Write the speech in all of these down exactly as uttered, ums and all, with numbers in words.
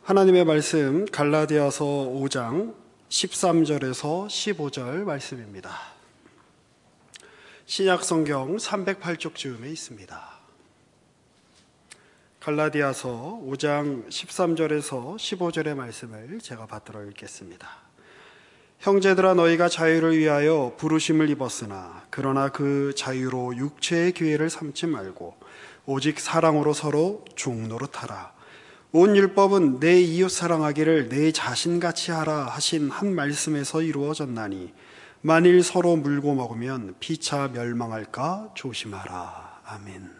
하나님의 말씀 갈라디아서 오 장 십삼 절에서 십오 절 말씀입니다. 신약성경 삼백팔 쪽쯤에 있습니다. 갈라디아서 오 장 십삼 절에서 십오 절의 말씀을 제가 받들어 읽겠습니다. 형제들아, 너희가 자유를 위하여 부르심을 입었으나 그러나 그 자유로 육체의 기회를 삼지 말고 오직 사랑으로 서로 종노릇하라. 온 율법은 내 이웃 사랑하기를 내 자신같이 하라 하신 한 말씀에서 이루어졌나니 만일 서로 물고 먹으면 피차 멸망할까 조심하라. 아멘.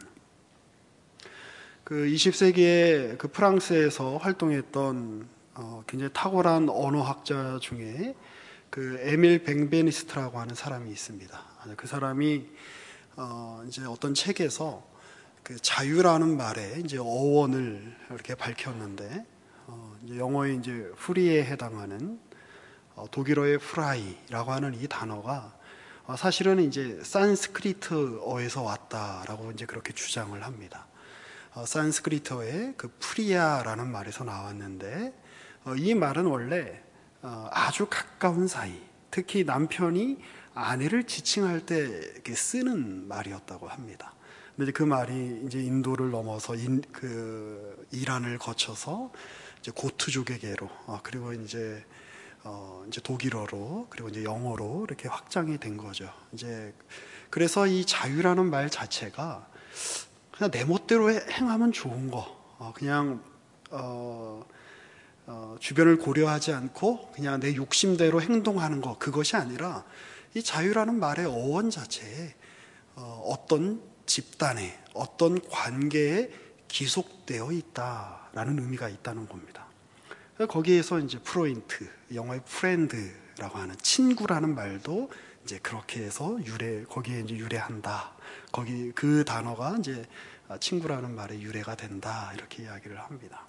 그 이십 세기에 그 프랑스에서 활동했던 어, 굉장히 탁월한 언어학자 중에 그 에밀 뱅베니스트라고 하는 사람이 있습니다. 그 사람이 어, 이제 어떤 책에서 그 자유라는 말에 이제 어원을 이렇게 밝혔는데, 어, 이제 영어의 이제 프리에 해당하는 어, 독일어의 프라이라고 하는 이 단어가 어, 사실은 이제 산스크리트어에서 왔다라고 이제 그렇게 주장을 합니다. 어, 산스크리트어의 그 프리아라는 말에서 나왔는데, 어, 이 말은 원래 어, 아주 가까운 사이, 특히 남편이 아내를 지칭할 때 이렇게 쓰는 말이었다고 합니다. 근데 그 말이 이제 인도를 넘어서 인, 그 이란을 거쳐서 이제 고트족에게로, 어, 그리고 이제 어, 이제 독일어로, 그리고 이제 영어로 이렇게 확장이 된 거죠. 이제 그래서 이 자유라는 말 자체가 그냥 내 멋대로 행하면 좋은 거, 어, 그냥 어, 어, 주변을 고려하지 않고 그냥 내 욕심대로 행동하는 거, 그것이 아니라 이 자유라는 말의 어원 자체에 어, 어떤 집단에, 어떤 관계에 기속되어 있다라는 의미가 있다는 겁니다. 거기에서 이제 프로인트, 영어의 프렌드라고 하는 친구라는 말도 이제 그렇게 해서 유래, 거기에 이제 유래한다. 거기 그 단어가 이제 친구라는 말에 유래가 된다. 이렇게 이야기를 합니다.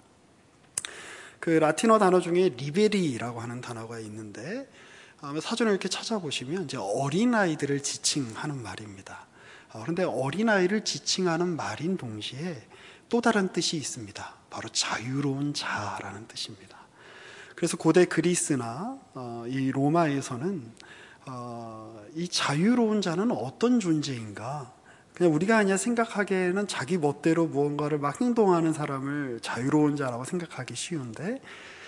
그 라틴어 단어 중에 리베리라고 하는 단어가 있는데, 사전을 이렇게 찾아보시면 이제 어린아이들을 지칭하는 말입니다. 그런데 어린아이를 지칭하는 말인 동시에 또 다른 뜻이 있습니다. 바로 자유로운 자라는 뜻입니다. 그래서 고대 그리스나 어, 이 로마에서는 어, 이 자유로운 자는 어떤 존재인가, 그냥 우리가 그냥 생각하기에는 자기 멋대로 무언가를 막 행동하는 사람을 자유로운 자라고 생각하기 쉬운데,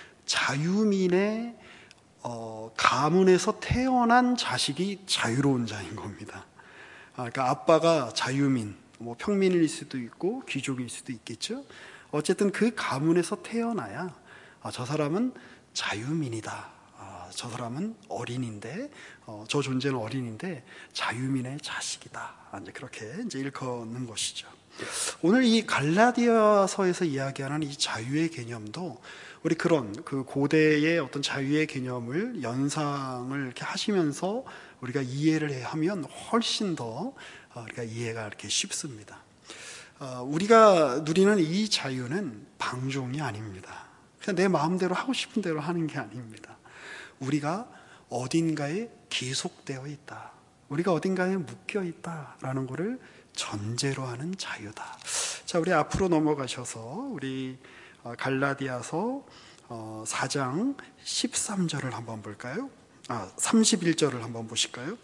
자유민의 어, 가문에서 태어난 자식이 자유로운 자인 겁니다. 아, 그러니까 아빠가 자유민, 뭐 평민일 수도 있고 귀족일 수도 있겠죠. 어쨌든 그 가문에서 태어나야 아, 저 사람은 자유민이다. 아, 저 사람은 어린인데, 어, 저 존재는 어린인데 자유민의 자식이다. 아, 이제 그렇게 이제 일컫는 것이죠. 오늘 이 갈라디아서에서 이야기하는 이 자유의 개념도 우리 그런 그 고대의 어떤 자유의 개념을 연상을 이렇게 하시면서 우리가 이해를 하면 훨씬 더 우리가 이해가 이렇게 쉽습니다. 우리가 누리는 이 자유는 방종이 아닙니다. 그냥 내 마음대로 하고 싶은 대로 하는 게 아닙니다. 우리가 어딘가에 기속되어 있다, 우리가 어딘가에 묶여 있다라는 것을 전제로 하는 자유다. 자, 우리 앞으로 넘어가셔서 우리 갈라디아서 사 장 십삼 절을 한번 볼까요? 아, 삼십일 절을 한번 보실까요?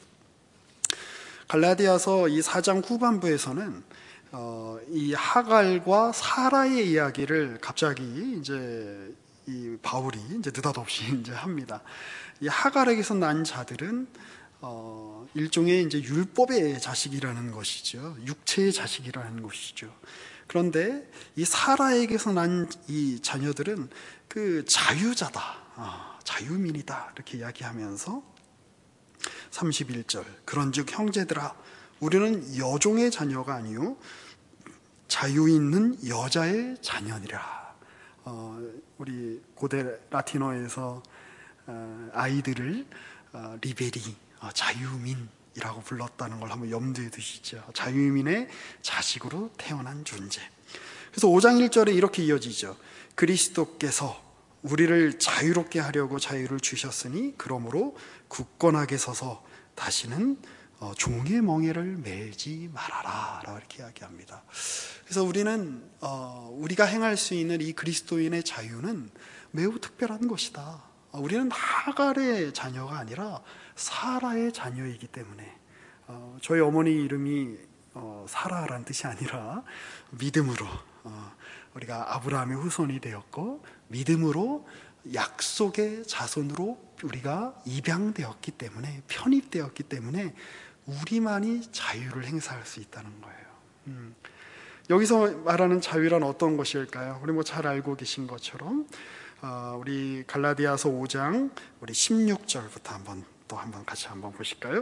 갈라디아서 이 사 장 후반부에서는 어, 이 하갈과 사라의 이야기를 갑자기 이제 이 바울이 이제 느닷없이 이제 합니다. 이 하갈에게서 난 자들은 어, 일종의 이제 율법의 자식이라는 것이죠. 육체의 자식이라는 것이죠. 그런데 이 사라에게서 난 이 자녀들은 그 자유자다, 아, 자유민이다, 이렇게 이야기하면서 삼십일 절, 그런즉 형제들아, 우리는 여종의 자녀가 아니요 자유 있는 여자의 자녀니라. 어, 우리 고대 라틴어에서 어, 아이들을 어, 리베리, 어, 자유민이라고 불렀다는 걸 한번 염두에 두시죠. 자유민의 자식으로 태어난 존재. 그래서 오 장 일 절에 이렇게 이어지죠. 그리스도께서 우리를 자유롭게 하려고 자유를 주셨으니 그러므로 굳건하게 서서 다시는 어, 종의 멍에를 매지 말아라, 라고 이렇게 이야기합니다. 그래서 우리는 어, 우리가 행할 수 있는 이 그리스도인의 자유는 매우 특별한 것이다. 우리는 하갈의 자녀가 아니라 사라의 자녀이기 때문에, 어, 저희 어머니 이름이 어, 사라라는 뜻이 아니라 믿음으로, 어, 우리가 아브라함의 후손이 되었고 믿음으로 약속의 자손으로 우리가 입양되었기 때문에, 편입되었기 때문에 우리만이 자유를 행사할 수 있다는 거예요. 음. 여기서 말하는 자유란 어떤 것일까요? 우리 뭐 잘 알고 계신 것처럼 어, 우리 갈라디아서 오 장 우리 십육 절부터 한번 또 한번 같이 한번 보실까요?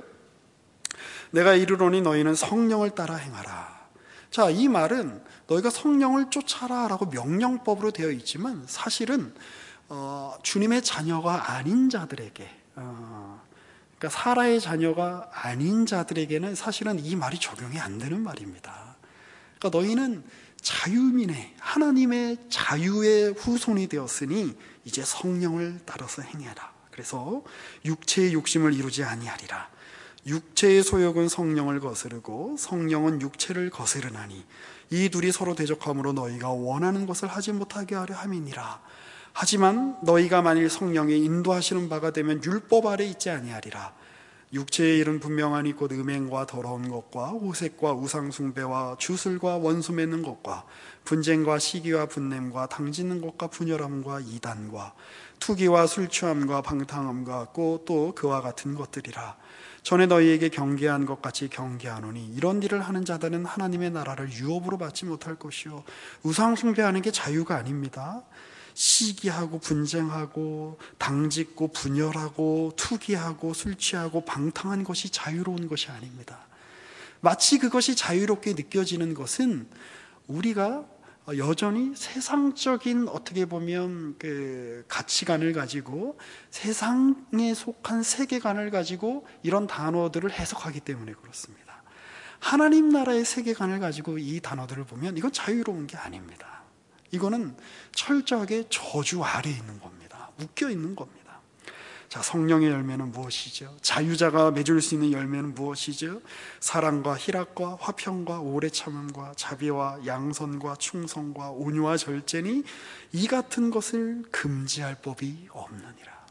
내가 이르노니 너희는 성령을 따라 행하라. 자, 이 말은 너희가 성령을 쫓아라 라고 명령법으로 되어 있지만 사실은 어, 주님의 자녀가 아닌 자들에게, 어, 그러니까 사라의 자녀가 아닌 자들에게는 사실은 이 말이 적용이 안 되는 말입니다. 그러니까 너희는 자유민의 하나님의 자유의 후손이 되었으니 이제 성령을 따라서 행해라. 그래서 육체의 욕심을 이루지 아니하리라. 육체의 소욕은 성령을 거스르고 성령은 육체를 거스르나니 이 둘이 서로 대적함으로 너희가 원하는 것을 하지 못하게 하려 함이니라. 하지만 너희가 만일 성령의 인도하시는 바가 되면 율법 아래 있지 아니하리라. 육체의 일은 분명하니 곧 음행과 더러운 것과 호색과 우상숭배와 주술과 원수 맺는 것과 분쟁과 시기와 분냄과 당짓는 것과 분열함과 이단과 투기와 술취함과 방탕함과 또 그와 같은 것들이라. 전에 너희에게 경계한 것 같이 경계하노니 이런 일을 하는 자들은 하나님의 나라를 유업으로 받지 못할 것이요. 우상숭배하는 게 자유가 아닙니다. 시기하고 분쟁하고 당짓고 분열하고 투기하고 술취하고 방탕한 것이 자유로운 것이 아닙니다. 마치 그것이 자유롭게 느껴지는 것은 우리가 여전히 세상적인 어떻게 보면 그 가치관을 가지고 세상에 속한 세계관을 가지고 이런 단어들을 해석하기 때문에 그렇습니다. 하나님 나라의 세계관을 가지고 이 단어들을 보면 이건 자유로운 게 아닙니다. 이거는 철저하게 저주 아래에 있는 겁니다. 묶여 있는 겁니다. 자, 성령의 열매는 무엇이죠? 자유자가 맺을 수 있는 열매는 무엇이죠? 사랑과 희락과 화평과 오래 참음과 자비와 양선과 충성과 온유와 절제니 이 같은 것을 금지할 법이 없느니라.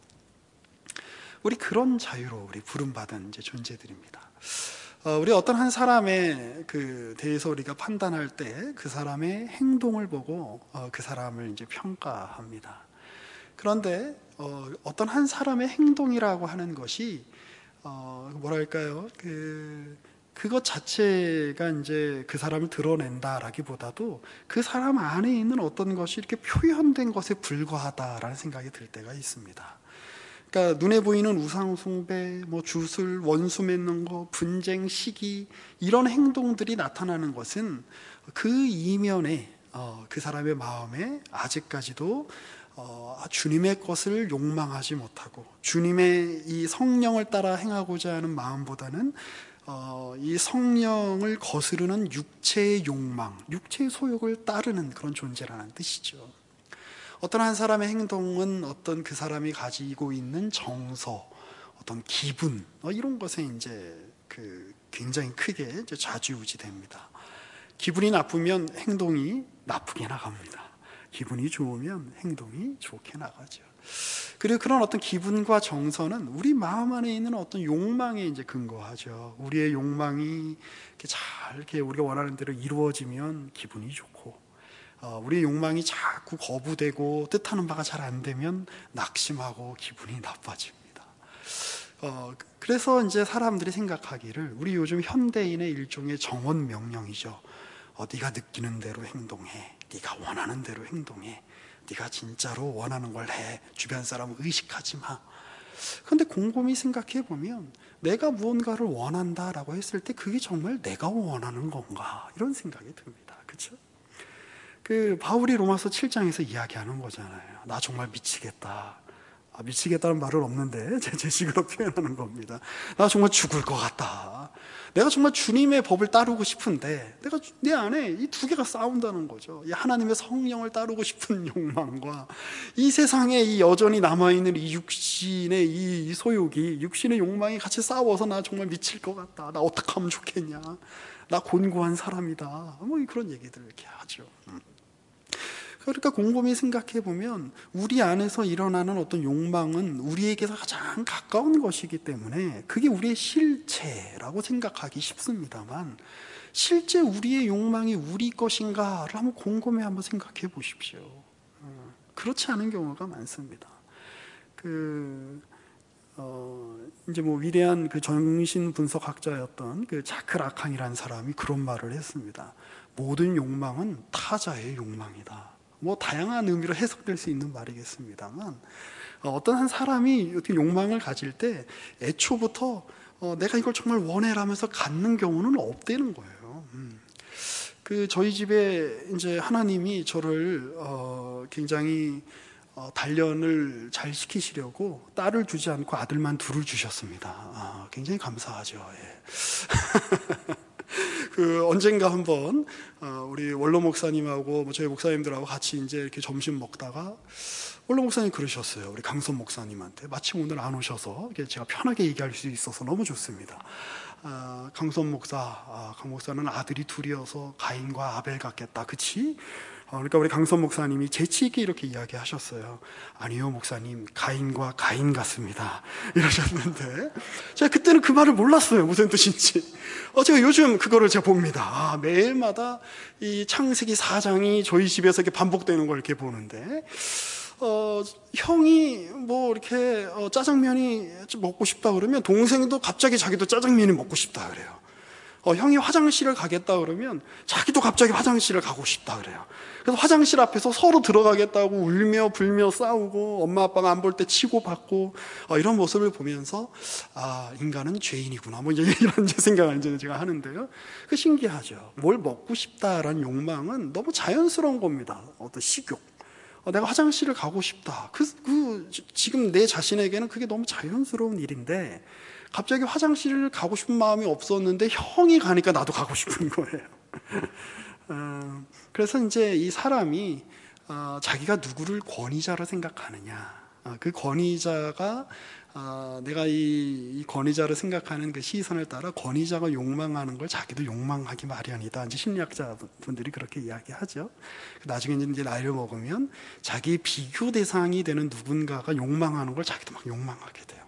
우리 그런 자유로 우리 부름받은 이제 존재들입니다. 어, 우리 어떤 한 사람에 그 대해서 우리가 판단할 때 그 사람의 행동을 보고 어, 그 사람을 이제 평가합니다. 그런데 어, 어떤 한 사람의 행동이라고 하는 것이 어, 뭐랄까요? 그 그것 자체가 이제 그 사람을 드러낸다라기보다도 그 사람 안에 있는 어떤 것이 이렇게 표현된 것에 불과하다라는 생각이 들 때가 있습니다. 그러니까 눈에 보이는 우상숭배, 뭐 주술, 원수 맺는 거, 분쟁, 시기 이런 행동들이 나타나는 것은 그 이면에 어, 그 사람의 마음에 아직까지도 어, 주님의 것을 욕망하지 못하고 주님의 이 성령을 따라 행하고자 하는 마음보다는 어, 이 성령을 거스르는 육체의 욕망, 육체의 소욕을 따르는 그런 존재라는 뜻이죠. 어떤 한 사람의 행동은 어떤 그 사람이 가지고 있는 정서, 어떤 기분 어, 이런 것에 이제 그 굉장히 크게 이제 좌지우지됩니다. 기분이 나쁘면 행동이 나쁘게 나갑니다. 기분이 좋으면 행동이 좋게 나가죠. 그리고 그런 어떤 기분과 정서는 우리 마음 안에 있는 어떤 욕망에 이제 근거하죠. 우리의 욕망이 이렇게 잘 이렇게 우리가 원하는 대로 이루어지면 기분이 좋고, 어, 우리의 욕망이 자꾸 거부되고 뜻하는 바가 잘 안 되면 낙심하고 기분이 나빠집니다. 어, 그래서 이제 사람들이 생각하기를 우리 요즘 현대인의 일종의 정원 명령이죠. 어, 네가 느끼는 대로 행동해. 네가 원하는 대로 행동해. 네가 진짜로 원하는 걸 해. 주변 사람 의식하지 마. 그런데 곰곰이 생각해 보면 내가 무언가를 원한다라고 했을 때 그게 정말 내가 원하는 건가? 이런 생각이 듭니다. 그렇죠? 그 바울이 로마서 칠 장에서 이야기하는 거잖아요. 나 정말 미치겠다. 아, 미치겠다는 말은 없는데 제 제식으로 표현하는 겁니다. 나 정말 죽을 것 같다. 내가 정말 주님의 법을 따르고 싶은데 내가 내 안에 이 두 개가 싸운다는 거죠. 이 하나님의 성령을 따르고 싶은 욕망과 이 세상에 이 여전히 남아있는 이 육신의 이 소욕이, 육신의 욕망이 같이 싸워서 나 정말 미칠 것 같다. 나 어떻게 하면 좋겠냐. 나 곤고한 사람이다. 뭐 그런 얘기들을 이렇게 하죠. 그러니까 곰곰이 생각해 보면 우리 안에서 일어나는 어떤 욕망은 우리에게서 가장 가까운 것이기 때문에 그게 우리의 실체라고 생각하기 쉽습니다만, 실제 우리의 욕망이 우리 것인가를 한번 곰곰이 한번 생각해 보십시오. 그렇지 않은 경우가 많습니다. 그 어, 이제 뭐 위대한 그 정신 분석학자였던 그 자크 라칸이라는 사람이 그런 말을 했습니다. 모든 욕망은 타자의 욕망이다. 뭐 다양한 의미로 해석될 수 있는 말이겠습니다만, 어떤 한 사람이 어떻게 욕망을 가질 때 애초부터 어, 내가 이걸 정말 원해라면서 갖는 경우는 없다는 거예요. 음. 그 저희 집에 이제 하나님이 저를 어, 굉장히 어, 단련을 잘 시키시려고 딸을 주지 않고 아들만 둘을 주셨습니다. 아, 굉장히 감사하죠. 예. 그 언젠가 한번 어, 우리 원로 목사님하고 뭐 저희 목사님들하고 같이 이제 이렇게 점심 먹다가 원로 목사님 그러셨어요. 우리 강선 목사님한테 마침 오늘 안 오셔서 제가 편하게 얘기할 수 있어서 너무 좋습니다. 아, 강선 목사, 아, 강 목사는 아들이 둘이어서 가인과 아벨 같겠다, 그치? 어, 그러니까 우리 강선 목사님이 재치 있게 이렇게 이야기하셨어요. 아니요 목사님, 가인과 가인 같습니다, 이러셨는데 제가 그때는 그 말을 몰랐어요, 무슨 뜻인지. 어, 제가 요즘 그거를 제가 봅니다. 아, 매일마다 이 창세기 사 장이 저희 집에서 이렇게 반복되는 걸 이렇게 보는데, 어, 형이 뭐 이렇게 어, 짜장면이 먹고 싶다 그러면 동생도 갑자기 자기도 짜장면이 먹고 싶다 그래요. 어, 형이 화장실을 가겠다 그러면 자기도 갑자기 화장실을 가고 싶다 그래요. 그래서 화장실 앞에서 서로 들어가겠다고 울며 불며 싸우고 엄마 아빠가 안 볼 때 치고 받고, 어, 이런 모습을 보면서 아, 인간은 죄인이구나, 뭐 이제 이런 생각을 이제 제가 하는데요. 그 신기하죠. 뭘 먹고 싶다라는 욕망은 너무 자연스러운 겁니다. 어떤 식욕. 어, 내가 화장실을 가고 싶다. 그, 그 지금 내 자신에게는 그게 너무 자연스러운 일인데 갑자기 화장실을 가고 싶은 마음이 없었는데 형이 가니까 나도 가고 싶은 거예요. 어, 그래서 이제 이 사람이 어, 자기가 누구를 권위자로 생각하느냐, 어, 그 권위자가 어, 내가 이, 이 권위자를 생각하는 그 시선을 따라 권위자가 욕망하는 걸 자기도 욕망하기 마련이다. 이제 심리학자 분들이 그렇게 이야기하죠. 나중에 이제 나이를 먹으면 자기 비교 대상이 되는 누군가가 욕망하는 걸 자기도 막 욕망하게 돼요.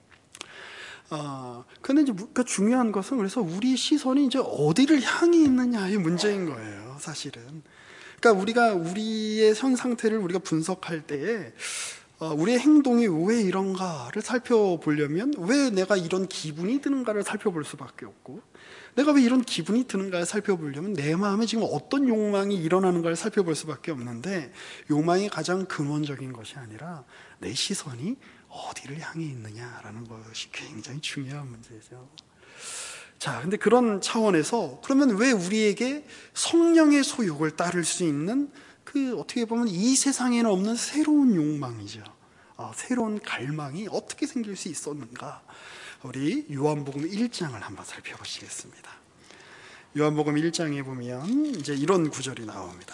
어, 근데 이제 그 중요한 것은, 그래서 우리 시선이 이제 어디를 향해 있느냐의 문제인 거예요, 사실은. 그러니까 우리가 우리의 현 상태를 우리가 분석할 때에 어, 우리의 행동이 왜 이런가를 살펴보려면 왜 내가 이런 기분이 드는가를 살펴볼 수밖에 없고, 내가 왜 이런 기분이 드는가를 살펴보려면 내 마음에 지금 어떤 욕망이 일어나는가를 살펴볼 수밖에 없는데, 욕망이 가장 근원적인 것이 아니라 내 시선이 어디를 향해 있느냐라는 것이 굉장히 중요한 문제죠. 자, 근데 그런 차원에서 그러면 왜 우리에게 성령의 소욕을 따를 수 있는 그 어떻게 보면 이 세상에는 없는 새로운 욕망이죠. 어, 새로운 갈망이 어떻게 생길 수 있었는가? 우리 요한복음 일 장을 한번 살펴보시겠습니다. 요한복음 일 장에 보면 이제 이런 구절이 나옵니다.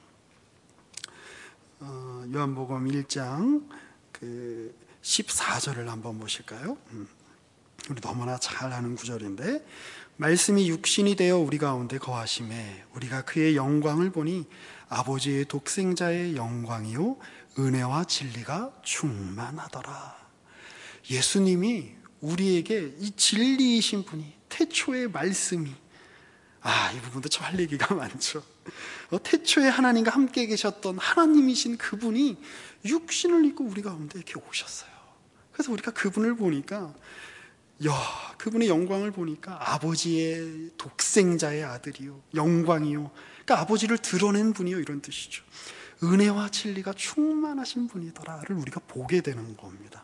어, 요한복음 일 장 그 십사 절을 한번 보실까요? 음, 우리 너무나 잘 아는 구절인데, 말씀이 육신이 되어 우리 가운데 거하심에 우리가 그의 영광을 보니 아버지의 독생자의 영광이요 은혜와 진리가 충만하더라. 예수님이 우리에게 이 진리이신 분이, 태초의 말씀이, 아, 이 부분도 참 할 얘기가 많죠. 어, 태초에 하나님과 함께 계셨던 하나님이신 그분이 육신을 입고 우리 가운데 이렇게 오셨어요. 그래서 우리가 그분을 보니까, 야, 그분의 영광을 보니까 아버지의 독생자의 아들이요 영광이요, 그러니까 아버지를 드러낸 분이요, 이런 뜻이죠. 은혜와 진리가 충만하신 분이더라를 우리가 보게 되는 겁니다.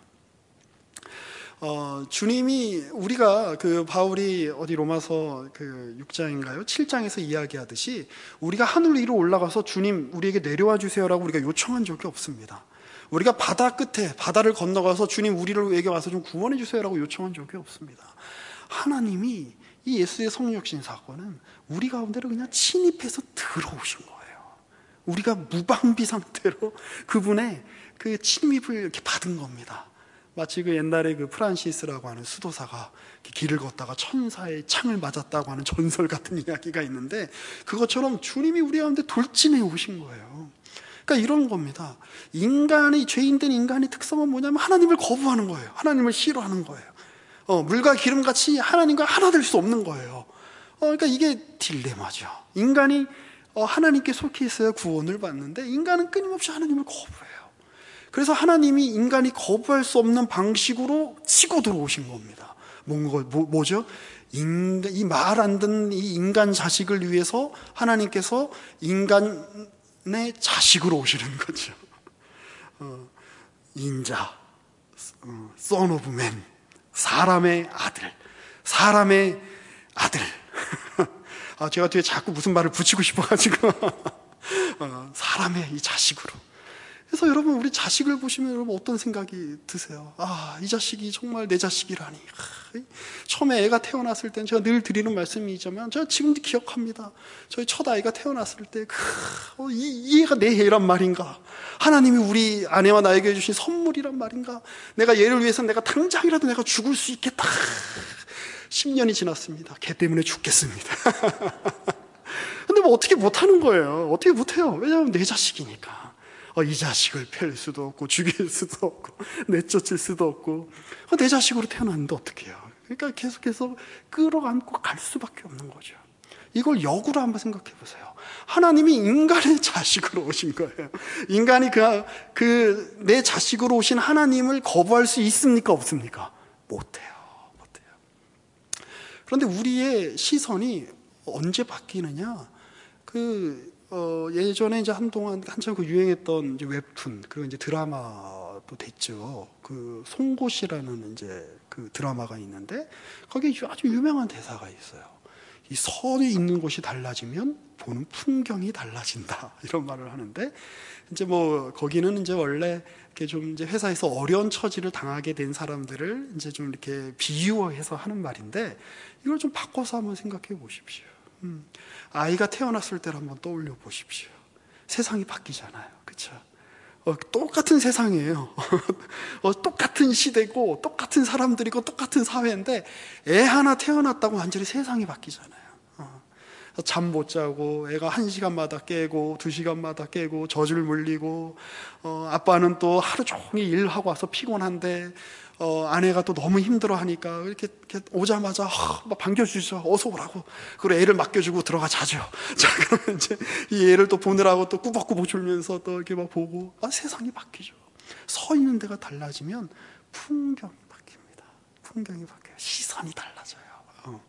어, 주님이, 우리가 그 바울이 어디 로마서 그 육 장인가요? 칠 장에서 이야기하듯이 우리가 하늘 위로 올라가서 주님 우리에게 내려와 주세요라고 우리가 요청한 적이 없습니다. 우리가 바다 끝에 바다를 건너가서 주님 우리에게 와서 좀 구원해 주세요라고 요청한 적이 없습니다. 하나님이 이 예수의 성육신 사건은 우리 가운데로 그냥 침입해서 들어오신 거예요. 우리가 무방비 상태로 그분의 그 침입을 이렇게 받은 겁니다. 마치 그 옛날에 그 프란시스라고 하는 수도사가 길을 걷다가 천사의 창을 맞았다고 하는 전설 같은 이야기가 있는데, 그것처럼 주님이 우리 가운데 돌진해 오신 거예요. 그러니까 이런 겁니다. 인간이, 죄인된 인간의 특성은 뭐냐면 하나님을 거부하는 거예요. 하나님을 싫어하는 거예요. 어, 물과 기름같이 하나님과 하나 될 수 없는 거예요. 어, 그러니까 이게 딜레마죠. 인간이 어, 하나님께 속해 있어야 구원을 받는데 인간은 끊임없이 하나님을 거부해요. 그래서 하나님이 인간이 거부할 수 없는 방식으로 치고 들어오신 겁니다. 뭔가, 뭐, 뭐죠? 인간, 이 말 안 듣는 이 인간 자식을 위해서 하나님께서 인간의 자식으로 오시는 거죠. 어, 인자, 어, son of man, 사람의 아들, 사람의 아들. 아, 제가 뒤에 자꾸 무슨 말을 붙이고 싶어가지고 어, 사람의 이 자식으로. 그래서 여러분, 우리 자식을 보시면 여러분 어떤 생각이 드세요? 아, 이 자식이 정말 내 자식이라니. 아, 처음에 애가 태어났을 때는 제가 늘 드리는 말씀이지만 제가 지금도 기억합니다. 저희 첫 아이가 태어났을 때 그, 어, 이, 이 애가 내 애란 말인가? 하나님이 우리 아내와 나에게 주신 선물이란 말인가? 내가 얘를 위해서 내가 당장이라도 내가 죽을 수 있겠다. 십 년이 지났습니다. 걔 때문에 죽겠습니다. 근데 뭐 어떻게 못하는 거예요. 어떻게 못해요. 왜냐하면 내 자식이니까. 어, 이 자식을 팰 수도 없고 죽일 수도 없고 내쫓을 수도 없고 어, 내 자식으로 태어났는데 어떻게 해요. 그러니까 계속해서 끌어안고 갈 수밖에 없는 거죠. 이걸 역으로 한번 생각해 보세요. 하나님이 인간의 자식으로 오신 거예요. 인간이 그, 그, 내 자식으로 오신 하나님을 거부할 수 있습니까? 없습니까? 못해요. 못해요. 그런데 우리의 시선이 언제 바뀌느냐? 그, 어, 예전에 이제 한동안 한참 그 유행했던 이제 웹툰, 그리고 이제 드라마도 됐죠. 그 송곳이라는 이제 그 드라마가 있는데 거기에 아주 유명한 대사가 있어요. 이 선이 있는 곳이 달라지면 보는 풍경이 달라진다. 이런 말을 하는데 이제 뭐 거기는 이제 원래 이렇게 좀 이제 회사에서 어려운 처지를 당하게 된 사람들을 이제 좀 이렇게 비유해서 하는 말인데 이걸 좀 바꿔서 한번 생각해 보십시오. 음, 아이가 태어났을 때를 한번 떠올려 보십시오. 세상이 바뀌잖아요. 그렇죠? 어, 똑같은 세상이에요. 어, 똑같은 시대고 똑같은 사람들이고 똑같은 사회인데 애 하나 태어났다고 완전히 세상이 바뀌잖아요. 어, 잠 못 자고 애가 한 시간마다 깨고 두 시간마다 깨고 젖을 물리고 어, 아빠는 또 하루 종일 일하고 와서 피곤한데 어, 아내가 또 너무 힘들어하니까 이렇게, 이렇게 오자마자 어, 막 반겨주죠. 어서 오라고. 그리고 애를 맡겨주고 들어가 자죠. 자, 그러면 이제 이 애를 또 보느라고 또 꾸벅꾸벅 졸면서 또 이렇게 막 보고 아, 세상이 바뀌죠. 서 있는 데가 달라지면 풍경이 바뀝니다. 풍경이 바뀌어요. 시선이 달라져요. 어.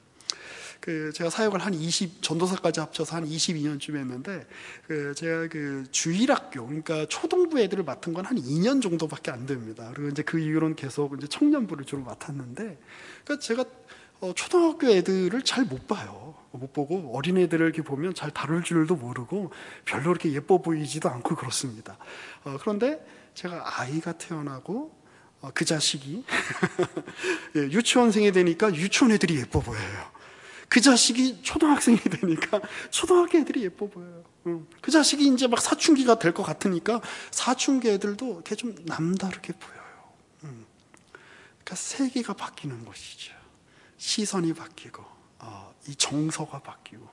그 제가 사역을 한 이십 전도사까지 합쳐서 한 이십이 년쯤 했는데 그 제가 그 주일학교 그러니까 초등부 애들을 맡은 건 한 이 년 정도밖에 안 됩니다. 그리고 이제 그 이후로는 계속 이제 청년부를 주로 맡았는데 그러니까 제가 어 초등학교 애들을 잘 못 봐요. 못 보고 어린 애들을 이렇게 보면 잘 다룰 줄도 모르고 별로 그렇게 예뻐 보이지도 않고 그렇습니다. 어 그런데 제가 아이가 태어나고 어 그 자식이 예, 유치원생이 되니까 유치원 애들이 예뻐 보여요. 그 자식이 초등학생이 되니까 초등학교 애들이 예뻐 보여요. 그 자식이 이제 막 사춘기가 될 것 같으니까 사춘기 애들도 이렇게 좀 남다르게 보여요. 그러니까 세계가 바뀌는 것이죠. 시선이 바뀌고 어, 이 정서가 바뀌고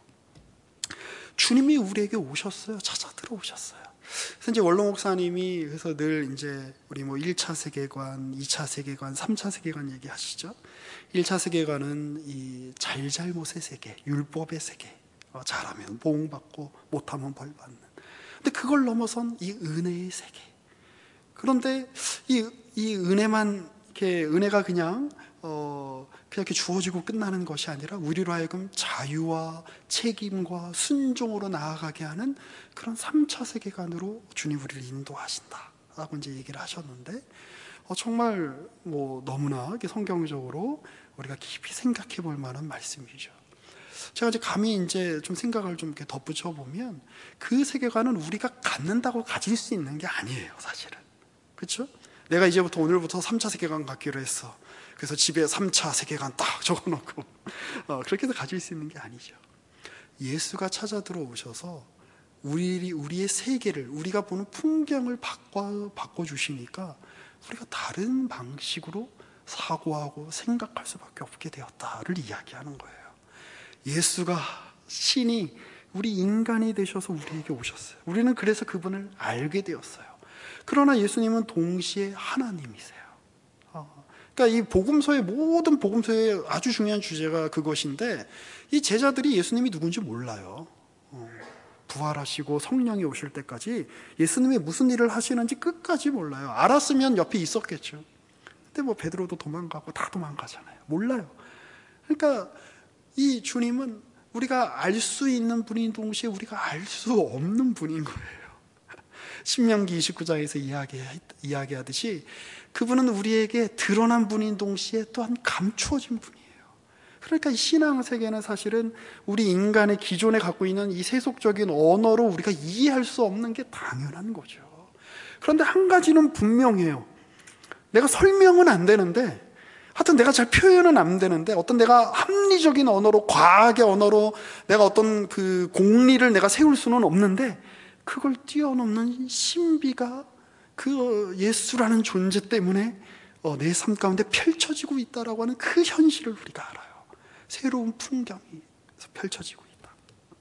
주님이 우리에게 오셨어요. 찾아 들어오셨어요. 그래서 이제 원로 목사님이 그래서 늘 이제 우리 뭐 일 차 세계관, 이 차 세계관, 삼 차 세계관 얘기하시죠. 일 차 세계관은 이 잘잘못의 세계, 율법의 세계. 어, 잘하면 보응받고 못하면 벌받는. 근데 그걸 넘어선 이 은혜의 세계. 그런데 이, 이 은혜만 이렇게 은혜가 그냥 어, 그냥 이렇게 주어지고 끝나는 것이 아니라 우리로 하여금 자유와 책임과 순종으로 나아가게 하는 그런 삼 차 세계관으로 주님 우리를 인도하신다라고 이제 얘기를 하셨는데 어, 정말 뭐 너무나 이렇게 성경적으로 우리가 깊이 생각해 볼 만한 말씀이죠. 제가 이제 감히 이제 좀 생각을 좀 이렇게 덧붙여 보면 그 세계관은 우리가 갖는다고 가질 수 있는 게 아니에요, 사실은. 그렇죠? 내가 이제부터 오늘부터 삼 차 세계관 갖기로 했어. 그래서 집에 삼 차 세계관 딱 적어놓고 어, 그렇게 해서 가질 수 있는 게 아니죠. 예수가 찾아 들어오셔서 우리, 우리의 세계를 우리가 보는 풍경을 바꿔, 바꿔주시니까 우리가 다른 방식으로 사고하고 생각할 수밖에 없게 되었다를 이야기하는 거예요. 예수가 신이 우리 인간이 되셔서 우리에게 오셨어요. 우리는 그래서 그분을 알게 되었어요. 그러나 예수님은 동시에 하나님이세요. 그러니까 이 복음서의 모든 복음서의 아주 중요한 주제가 그것인데, 이 제자들이 예수님이 누군지 몰라요. 부활하시고 성령이 오실 때까지 예수님이 무슨 일을 하시는지 끝까지 몰라요. 알았으면 옆에 있었겠죠. 근데 뭐 베드로도 도망가고 다 도망가잖아요. 몰라요. 그러니까 이 주님은 우리가 알 수 있는 분인 동시에 우리가 알 수 없는 분인 거예요. 신명기 이십구 장에서 이야기, 이야기하듯이 그분은 우리에게 드러난 분인 동시에 또한 감추어진 분이에요. 그러니까 이 신앙 세계는 사실은 우리 인간의 기존에 갖고 있는 이 세속적인 언어로 우리가 이해할 수 없는 게 당연한 거죠. 그런데 한 가지는 분명해요. 내가 설명은 안 되는데, 하여튼 내가 잘 표현은 안 되는데, 어떤 내가 합리적인 언어로, 과학의 언어로 내가 어떤 그 공리를 내가 세울 수는 없는데, 그걸 뛰어넘는 신비가 그 예수라는 존재 때문에 내 삶 가운데 펼쳐지고 있다라고 하는 그 현실을 우리가 알아요. 새로운 풍경이 펼쳐지고 있다.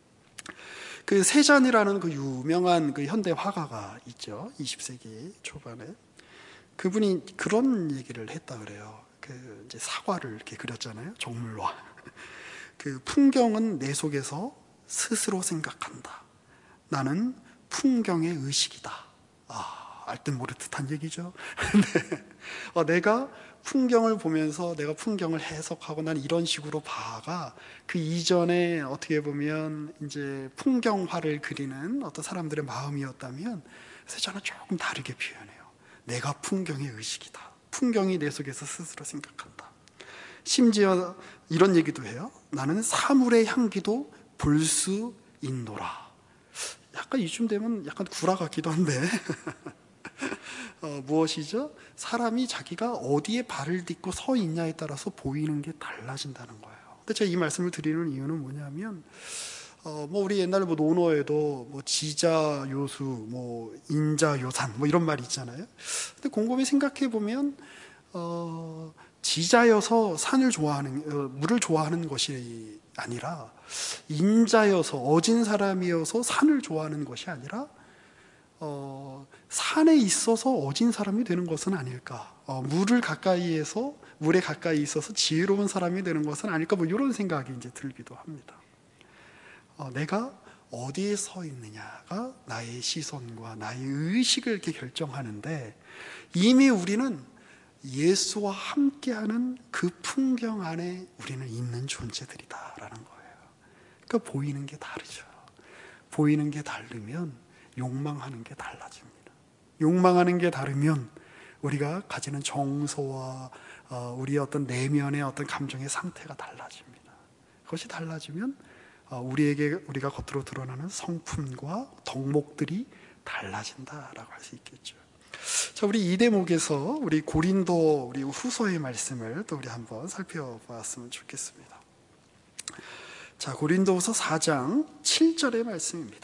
그 세잔이라는 그 유명한 그 현대 화가가 있죠. 이십 세기 초반에. 그분이 그런 얘기를 했다 그래요. 그 이제 사과를 이렇게 그렸잖아요. 정물화. 그 풍경은 내 속에서 스스로 생각한다. 나는 풍경의 의식이다. 아, 알듯 모르듯한 얘기죠. 네. 어, 내가 풍경을 보면서 내가 풍경을 해석하고 난 이런 식으로 봐가 그 이전에 어떻게 보면 이제 풍경화를 그리는 어떤 사람들의 마음이었다면, 그래서 저는 조금 다르게 표현해요. 내가 풍경의 의식이다. 풍경이 내 속에서 스스로 생각한다. 심지어 이런 얘기도 해요. 나는 사물의 향기도 볼 수 있노라. 약간 이쯤 되면 약간 구라 같기도 한데 어, 무엇이죠? 사람이 자기가 어디에 발을 딛고 서 있냐에 따라서 보이는 게 달라진다는 거예요. 근데 제가 이 말씀을 드리는 이유는 뭐냐면, 어, 뭐 우리 옛날에 뭐 논어에도 뭐 지자 요수, 뭐 인자 요산, 뭐 이런 말이 있잖아요. 근데 곰곰이 생각해 보면, 어, 지자여서 산을 좋아하는, 어, 물을 좋아하는 것이 아니라, 인자여서 어진 사람이어서 산을 좋아하는 것이 아니라, 어, 산에 있어서 어진 사람이 되는 것은 아닐까. 어, 물을 가까이에서, 물에 가까이 있어서 지혜로운 사람이 되는 것은 아닐까. 뭐 이런 생각이 이제 들기도 합니다. 어, 내가 어디에 서 있느냐가 나의 시선과 나의 의식을 이렇게 결정하는데, 이미 우리는 예수와 함께하는 그 풍경 안에 우리는 있는 존재들이다라는 거예요. 그러니까 보이는 게 다르죠. 보이는 게 다르면 욕망하는 게 달라집니다. 욕망하는 게 다르면 우리가 가지는 정서와 어, 우리의 어떤 내면의 어떤 감정의 상태가 달라집니다. 그것이 달라지면 어, 우리에게 우리가 겉으로 드러나는 성품과 덕목들이 달라진다라고 할 수 있겠죠. 자, 우리 이 대목에서 우리 고린도 우리 후서의 말씀을 또 우리 한번 살펴보았으면 좋겠습니다. 자, 고린도후서 사 장 칠 절의 말씀입니다.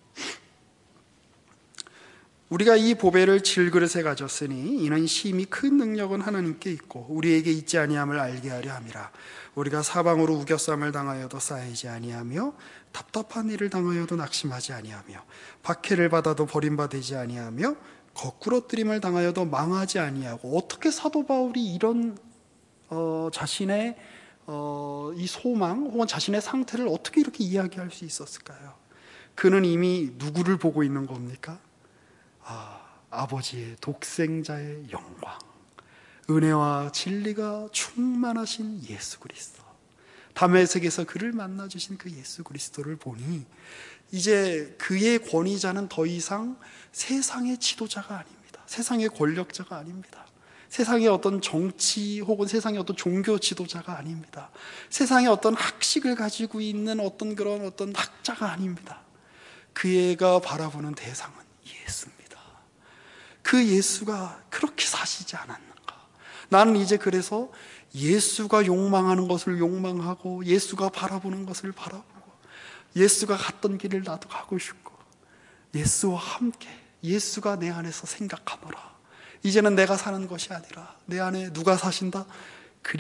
우리가 이 보배를 질그릇에 가졌으니 이는 심히 큰 능력은 하나님께 있고 우리에게 있지 아니함을 알게 하려 함이라. 우리가 사방으로 우겨쌈을 당하여도 쌓이지 아니하며 답답한 일을 당하여도 낙심하지 아니하며 박해를 받아도 버림받지 아니하며 거꾸러뜨림을 당하여도 망하지 아니하고. 어떻게 사도 바울이 이런 어, 자신의 어, 이 소망 혹은 자신의 상태를 어떻게 이렇게 이야기할 수 있었을까요? 그는 이미 누구를 보고 있는 겁니까? 아, 아버지의 독생자의 영광, 은혜와 진리가 충만하신 예수 그리스도, 다메섹에서 그를 만나주신 그 예수 그리스도를 보니 이제 그의 권위자는 더 이상 세상의 지도자가 아닙니다. 세상의 권력자가 아닙니다. 세상의 어떤 정치 혹은 세상의 어떤 종교 지도자가 아닙니다. 세상의 어떤 학식을 가지고 있는 어떤 그런 어떤 학자가 아닙니다. 그애가 바라보는 대상은 예수입니다. 그 예수가 그렇게 사시지 않았는가? 나는 이제 그래서 예수가 욕망하는 것을 욕망하고 예수가 바라보는 것을 바라보고 예수가 갔던 길을 나도 가고 싶고 예수와 함께 예수가 내 안에서 생각하노라. 이제는 내가 사는 것이 아니라 내 안에 누가 사신다?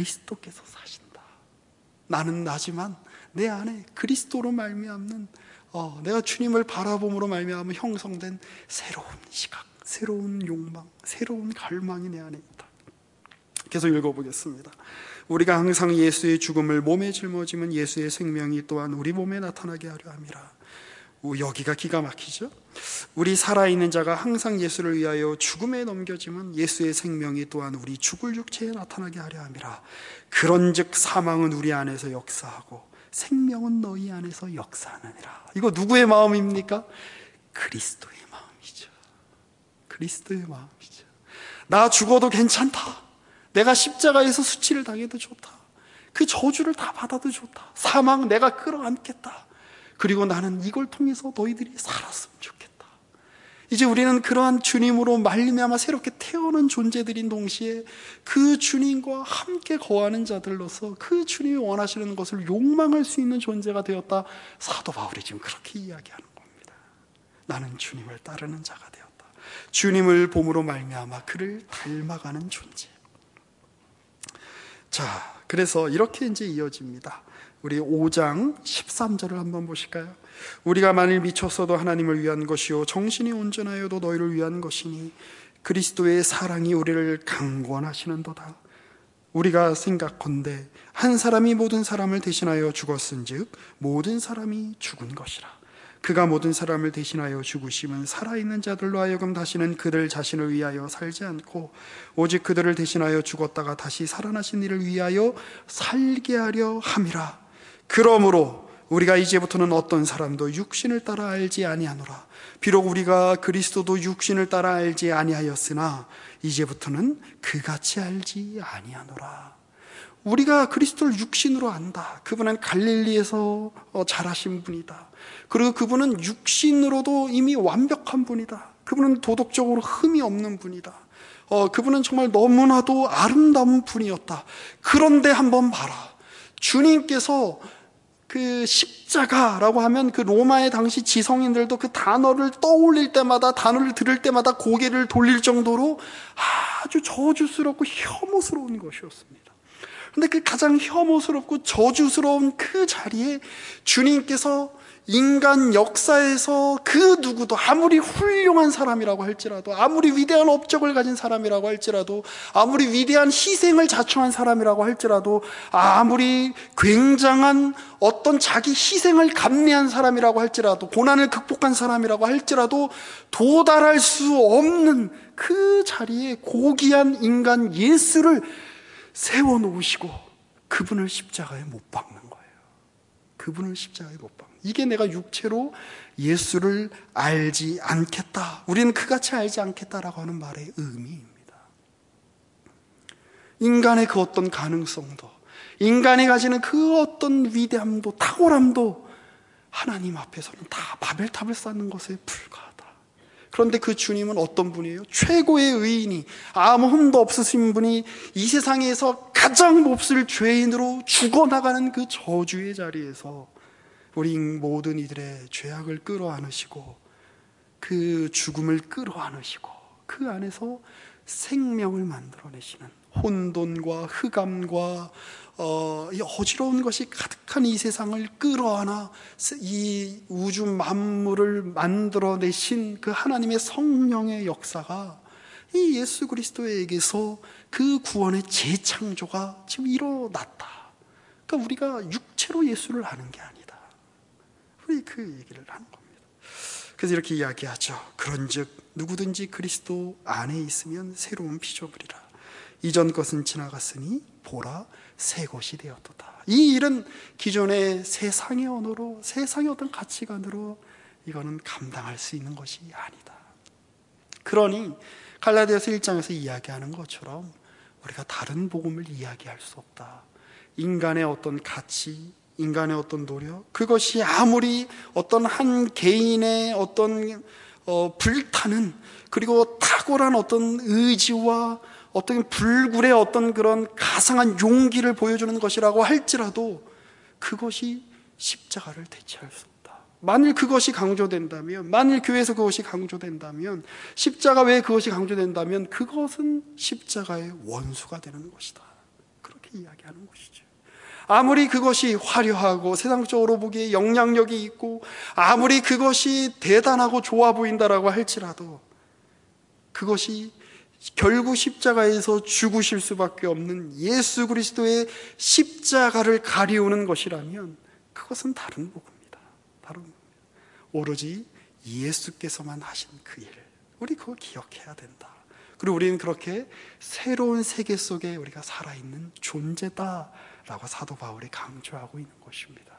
그리스도께서 사신다. 나는 나지만 내 안에 그리스도로 말미암는 어, 내가 주님을 바라봄으로 말미암아 형성된 새로운 시각, 새로운 욕망, 새로운 갈망이 내 안에 있다. 계속 읽어보겠습니다. 우리가 항상 예수의 죽음을 몸에 짊어지면 예수의 생명이 또한 우리 몸에 나타나게 하려 함이라. 여기가 기가 막히죠. 우리 살아있는 자가 항상 예수를 위하여 죽음에 넘겨지면 예수의 생명이 또한 우리 죽을 육체에 나타나게 하려 함이라. 그런즉 사망은 우리 안에서 역사하고 생명은 너희 안에서 역사하느니라. 이거 누구의 마음입니까? 그리스도의 마음이죠. 그리스도의 마음이죠. 나 죽어도 괜찮다. 내가 십자가에서 수치를 당해도 좋다. 그 저주를 다 받아도 좋다. 사망 내가 끌어안겠다. 그리고 나는 이걸 통해서 너희들이 살았으면 좋겠다. 이제 우리는 그러한 주님으로 말미암아 새롭게 태어난 존재들인 동시에 그 주님과 함께 거하는 자들로서 그 주님이 원하시는 것을 욕망할 수 있는 존재가 되었다. 사도 바울이 지금 그렇게 이야기하는 겁니다. 나는 주님을 따르는 자가 되었다. 주님을 봄으로 말미암아 그를 닮아가는 존재. 자, 그래서 이렇게 이제 이어집니다. 우리 오 장 십삼 절을 한번 보실까요? 우리가 만일 미쳤어도 하나님을 위한 것이요 정신이 온전하여도 너희를 위한 것이니 그리스도의 사랑이 우리를 강권하시는도다. 우리가 생각컨대 한 사람이 모든 사람을 대신하여 죽었은즉 모든 사람이 죽은 것이라. 그가 모든 사람을 대신하여 죽으심은 살아있는 자들로 하여금 다시는 그들 자신을 위하여 살지 않고 오직 그들을 대신하여 죽었다가 다시 살아나신 이를 위하여 살게 하려 함이라. 그러므로 우리가 이제부터는 어떤 사람도 육신을 따라 알지 아니하노라. 비록 우리가 그리스도도 육신을 따라 알지 아니하였으나 이제부터는 그같이 알지 아니하노라. 우리가 그리스도를 육신으로 안다. 그분은 갈릴리에서 자라신 분이다. 그리고 그분은 육신으로도 이미 완벽한 분이다. 그분은 도덕적으로 흠이 없는 분이다. 어, 그분은 정말 너무나도 아름다운 분이었다. 그런데 한번 봐라. 주님께서 그 십자가라고 하면 그 로마의 당시 지성인들도 그 단어를 떠올릴 때마다, 단어를 들을 때마다 고개를 돌릴 정도로 아주 저주스럽고 혐오스러운 것이었습니다. 그런데 그 가장 혐오스럽고 저주스러운 그 자리에 주님께서 인간 역사에서 그 누구도 아무리 훌륭한 사람이라고 할지라도, 아무리 위대한 업적을 가진 사람이라고 할지라도, 아무리 위대한 희생을 자초한 사람이라고 할지라도, 아무리 굉장한 어떤 자기 희생을 감내한 사람이라고 할지라도, 고난을 극복한 사람이라고 할지라도 도달할 수 없는 그 자리에 고귀한 인간 예수를 세워놓으시고 그분을 십자가에 못 박는 거예요. 그분을 십자가에 못 박는. 이게 내가 육체로 예수를 알지 않겠다, 우리는 그같이 알지 않겠다라고 하는 말의 의미입니다. 인간의 그 어떤 가능성도, 인간이 가지는 그 어떤 위대함도 탁월함도 하나님 앞에서는 다 바벨탑을 쌓는 것에 불과하다. 그런데 그 주님은 어떤 분이에요? 최고의 의인이, 아무 흠도 없으신 분이 이 세상에서 가장 몹쓸 죄인으로 죽어나가는 그 저주의 자리에서 우리 모든 이들의 죄악을 끌어안으시고 그 죽음을 끌어안으시고 그 안에서 생명을 만들어내시는, 혼돈과 흑암과 어, 이 어지러운 것이 가득한 이 세상을 끌어안아 이 우주 만물을 만들어내신 그 하나님의 성령의 역사가 이 예수 그리스도에게서 그 구원의 재창조가 지금 일어났다. 그러니까 우리가 육체로 예수를 아는 게 아니다. 우리 그 얘기를 하는 겁니다. 그래서 이렇게 이야기하죠. 그런즉 누구든지 그리스도 안에 있으면 새로운 피조물이라. 이전 것은 지나갔으니 보라 새 것이 되었도다. 이 일은 기존의 세상의 언어로, 세상의 어떤 가치관으로 이거는 감당할 수 있는 것이 아니다. 그러니 갈라디아서 일 장에서 이야기하는 것처럼 우리가 다른 복음을 이야기할 수 없다. 인간의 어떤 가치, 인간의 어떤 노력, 그것이 아무리 어떤 한 개인의 어떤 어, 불타는, 그리고 탁월한 어떤 의지와 어떤 불굴의 어떤 그런 가상한 용기를 보여주는 것이라고 할지라도 그것이 십자가를 대체할 수 없다. 만일 그것이 강조된다면, 만일 교회에서 그것이 강조된다면, 십자가 외에 그것이 강조된다면 그것은 십자가의 원수가 되는 것이다. 그렇게 이야기하는 것이죠. 아무리 그것이 화려하고 세상적으로 보기에 영향력이 있고 아무리 그것이 대단하고 좋아 보인다라고 할지라도 그것이 결국 십자가에서 죽으실 수밖에 없는 예수 그리스도의 십자가를 가리우는 것이라면 그것은 다른 복음입니다. 다른 복음. 오로지 예수께서만 하신 그 일, 우리 그거 기억해야 된다. 그리고 우리는 그렇게 새로운 세계 속에 우리가 살아있는 존재다라고 사도 바울이 강조하고 있는 것입니다.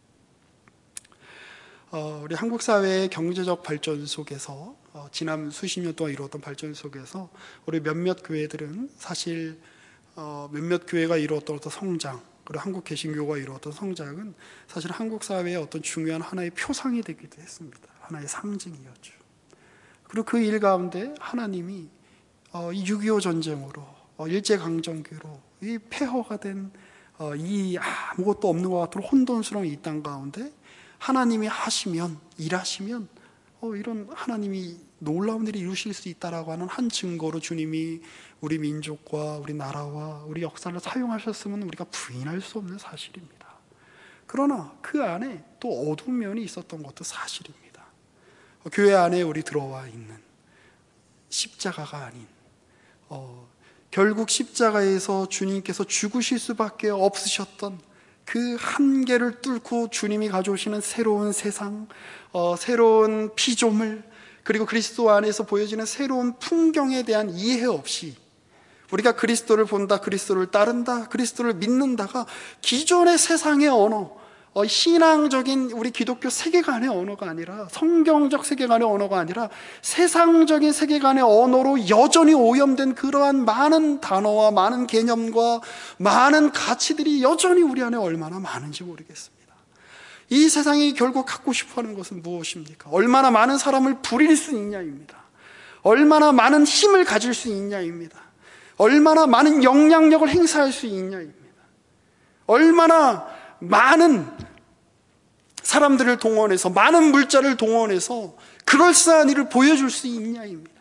어, 우리 한국 사회의 경제적 발전 속에서 어, 지난 수십 년 동안 이루었던 발전 속에서 우리 몇몇 교회들은 사실 어, 몇몇 교회가 이루었던 어떤 성장, 그리고 한국 개신교가 이루었던 성장은 사실 한국 사회의 어떤 중요한 하나의 표상이 되기도 했습니다. 하나의 상징이었죠. 그리고 그 일 가운데 하나님이 어, 이 육이오 전쟁으로 어, 일제강점기로 이 폐허가 된 어, 이 아무것도 없는 것 같은 혼돈스러운 이 땅 가운데 하나님이 하시면, 일하시면 어, 이런 하나님이 놀라운 일을 이루실 수 있다라고 하는 한 증거로 주님이 우리 민족과 우리 나라와 우리 역사를 사용하셨으면 우리가 부인할 수 없는 사실입니다. 그러나 그 안에 또 어두운 면이 있었던 것도 사실입니다. 어, 교회 안에 우리 들어와 있는 십자가가 아닌 어, 결국 십자가에서 주님께서 죽으실 수밖에 없으셨던 그 한계를 뚫고 주님이 가져오시는 새로운 세상, 어, 새로운 피조물, 그리고 그리스도 안에서 보여지는 새로운 풍경에 대한 이해 없이 우리가 그리스도를 본다, 그리스도를 따른다, 그리스도를 믿는다가 기존의 세상의 언어, 어, 신앙적인 우리 기독교 세계관의 언어가 아니라, 성경적 세계관의 언어가 아니라 세상적인 세계관의 언어로 여전히 오염된 그러한 많은 단어와 많은 개념과 많은 가치들이 여전히 우리 안에 얼마나 많은지 모르겠습니다. 이 세상이 결국 갖고 싶어하는 것은 무엇입니까? 얼마나 많은 사람을 부릴 수 있냐입니다. 얼마나 많은 힘을 가질 수 있냐입니다. 얼마나 많은 영향력을 행사할 수 있냐입니다. 얼마나 많은 사람들을 동원해서, 많은 물자를 동원해서 그럴싸한 일을 보여줄 수 있냐입니다.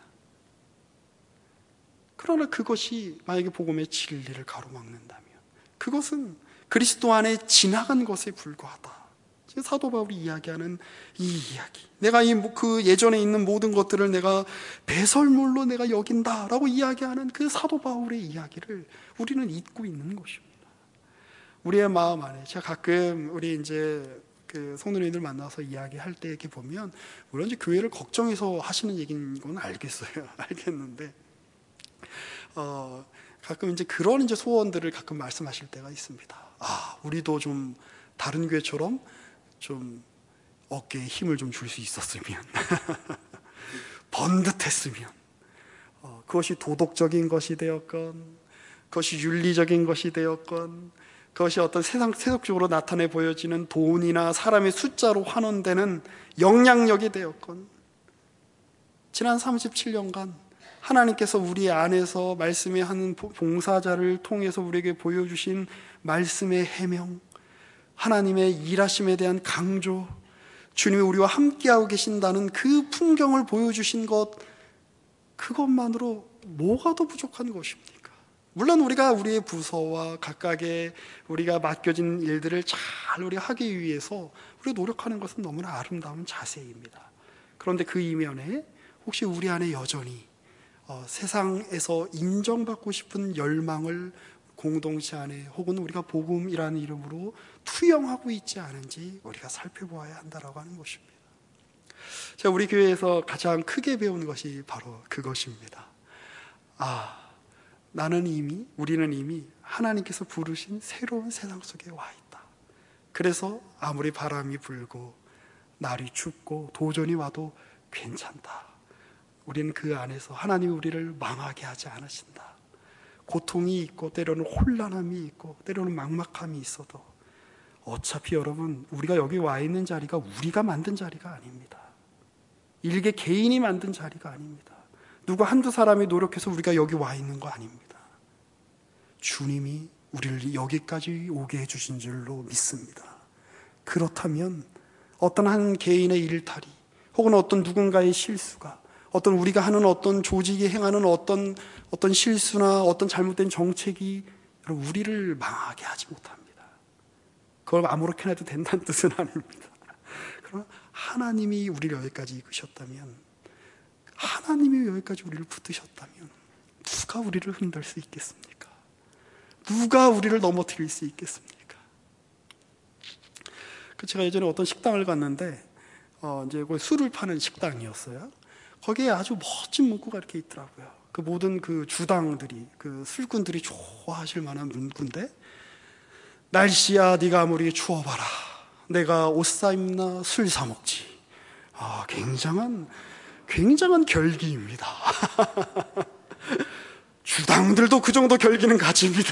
그러나 그것이 만약에 복음의 진리를 가로막는다면 그것은 그리스도 안에 지나간 것에 불과하다. 사도 바울이 이야기하는 이 이야기, 내가 이 그 예전에 있는 모든 것들을 내가 배설물로 내가 여긴다라고 이야기하는 그 사도 바울의 이야기를 우리는 잊고 있는 것입니다. 우리의 마음 안에, 제가 가끔 우리 이제 그 성도님들 만나서 이야기할 때 이렇게 보면, 물론 이제 교회를 걱정해서 하시는 얘기인 건 알겠어요. 알겠는데, 어, 가끔 이제 그런 이제 소원들을 가끔 말씀하실 때가 있습니다. 아, 우리도 좀 다른 교회처럼 좀 어깨에 힘을 좀 줄 수 있었으면, 번듯했으면, 어, 그것이 도덕적인 것이 되었건, 그것이 윤리적인 것이 되었건, 그것이 어떤 세상, 세속적으로 나타내 보여지는 돈이나 사람의 숫자로 환원되는 영향력이 되었건, 지난 삼십칠 년간 하나님께서 우리 안에서 말씀에 하는 봉사자를 통해서 우리에게 보여주신 말씀의 해명, 하나님의 일하심에 대한 강조, 주님이 우리와 함께하고 계신다는 그 풍경을 보여주신 것, 그것만으로 뭐가 더 부족한 것입니까? 물론 우리가 우리의 부서와 각각의 우리가 맡겨진 일들을 잘 우리가 하기 위해서 우리가 노력하는 것은 너무나 아름다운 자세입니다. 그런데 그 이면에 혹시 우리 안에 여전히 어, 세상에서 인정받고 싶은 열망을 공동체 안에 혹은 우리가 복음이라는 이름으로 투영하고 있지 않은지 우리가 살펴보아야 한다라고 하는 것입니다. 제가 우리 교회에서 가장 크게 배운 것이 바로 그것입니다. 아, 나는 이미, 우리는 이미 하나님께서 부르신 새로운 세상 속에 와 있다. 그래서 아무리 바람이 불고 날이 춥고 도전이 와도 괜찮다. 우리는 그 안에서 하나님이 우리를 망하게 하지 않으신다. 고통이 있고 때로는 혼란함이 있고 때로는 막막함이 있어도 어차피 여러분, 우리가 여기 와 있는 자리가 우리가 만든 자리가 아닙니다. 일개 개인이 만든 자리가 아닙니다. 누구 한두 사람이 노력해서 우리가 여기 와 있는 거 아닙니다. 주님이 우리를 여기까지 오게 해주신 줄로 믿습니다. 그렇다면 어떤 한 개인의 일탈이 혹은 어떤 누군가의 실수가, 어떤 우리가 하는 어떤 조직이 행하는 어떤 어떤 실수나 어떤 잘못된 정책이 우리를 망하게 하지 못합니다. 그걸 아무렇게나 해도 된다는 뜻은 아닙니다. 그러나 하나님이 우리를 여기까지 이끄셨다면, 하나님이 여기까지 우리를 붙드셨다면 누가 우리를 흔들 수 있겠습니까? 누가 우리를 넘어뜨릴 수 있겠습니까? 제가 예전에 어떤 식당을 갔는데 어, 이제 술을 파는 식당이었어요. 거기에 아주 멋진 문구가 이렇게 있더라고요. 그 모든 그 주당들이, 그 술꾼들이 좋아하실 만한 문구인데, 날씨야 네가 아무리 추워봐라, 내가 옷 사 입나 술 사 먹지. 아, 굉장한 굉장한 결기입니다. 주당들도 그 정도 결기는 가집니다.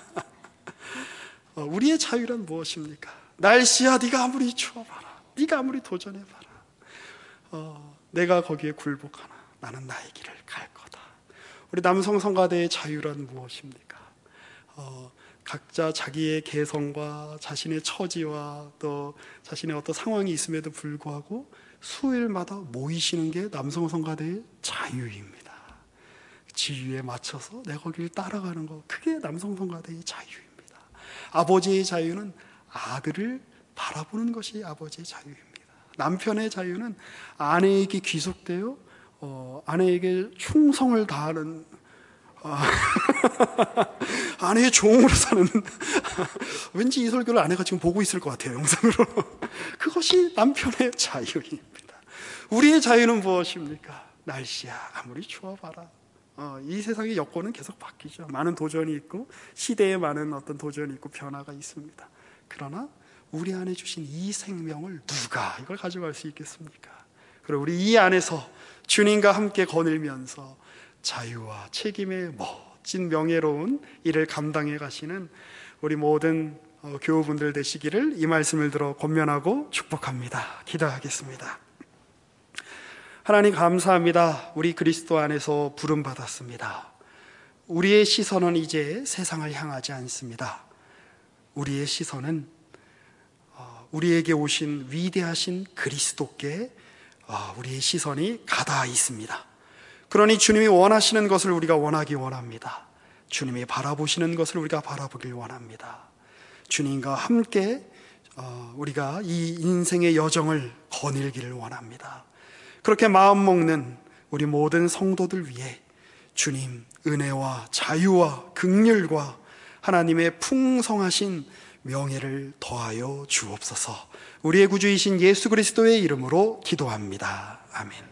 어, 우리의 자유란 무엇입니까? 날씨야 네가 아무리 추워봐라, 네가 아무리 도전해봐라, 어, 내가 거기에 굴복하나 나는 나의 길을 갈 거다. 우리 남성 성가대의 자유란 무엇입니까? 어, 각자 자기의 개성과 자신의 처지와 또 자신의 어떤 상황이 있음에도 불구하고 수요일마다 모이시는 게 남성 성가대의 자유입니다. 지위에 맞춰서 내 거기를 따라가는 거, 그게 남성 성가대의 자유입니다. 아버지의 자유는 아들을 바라보는 것이 아버지의 자유입니다. 남편의 자유는 아내에게 귀속되어 어, 아내에게 충성을 다하는, 아, 아내의 종으로 사는 왠지 이 설교를 아내가 지금 보고 있을 것 같아요, 영상으로. 그것이 남편의 자유입니다. 우리의 자유는 무엇입니까? 날씨야 아무리 추워봐라. 어, 이 세상의 여건은 계속 바뀌죠. 많은 도전이 있고 시대에 많은 어떤 도전이 있고 변화가 있습니다. 그러나 우리 안에 주신 이 생명을 누가 이걸 가져갈 수 있겠습니까? 그리고 우리 이 안에서 주님과 함께 거닐면서 자유와 책임의 멋진 명예로운 일을 감당해 가시는 우리 모든 어, 교우분들 되시기를 이 말씀을 들어 권면하고 축복합니다. 기도하겠습니다. 하나님 감사합니다. 우리 그리스도 안에서 부름받았습니다. 우리의 시선은 이제 세상을 향하지 않습니다. 우리의 시선은 우리에게 오신 위대하신 그리스도께 우리의 시선이 가닿아 있습니다. 그러니 주님이 원하시는 것을 우리가 원하기 원합니다. 주님이 바라보시는 것을 우리가 바라보길 원합니다. 주님과 함께 우리가 이 인생의 여정을 거닐기를 원합니다. 그렇게 마음먹는 우리 모든 성도들 위해 주님 은혜와 자유와 긍휼과 하나님의 풍성하신 명예를 더하여 주옵소서. 우리의 구주이신 예수 그리스도의 이름으로 기도합니다. 아멘.